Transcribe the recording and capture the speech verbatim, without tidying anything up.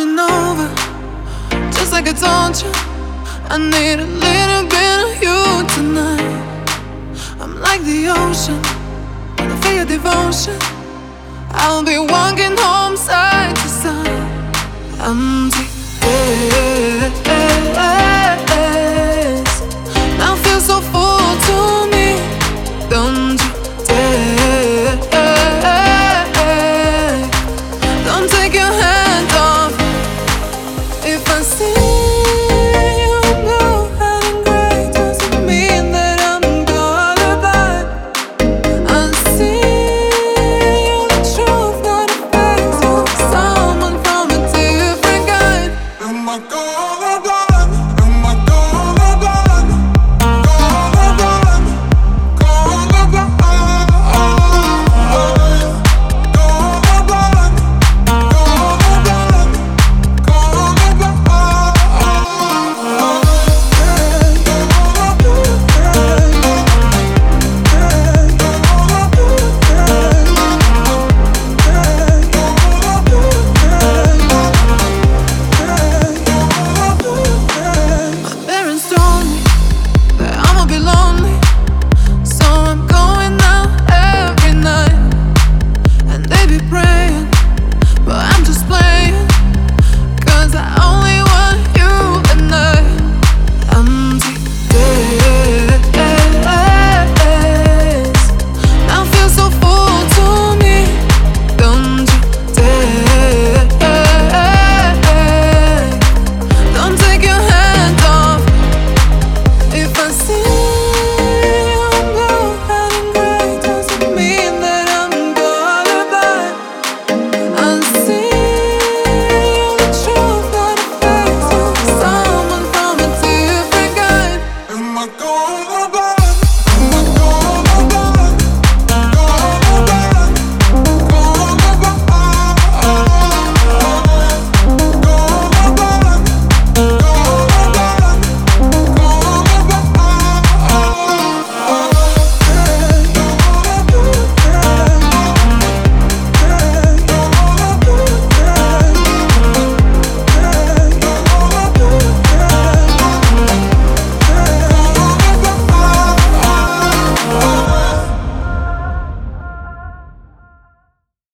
coming over. Just like I told you, I need a little bit of you tonight. I'm like the ocean, I feel your devotion. I'll be walking home side to side. I'm deep, yeah, yeah, yeah.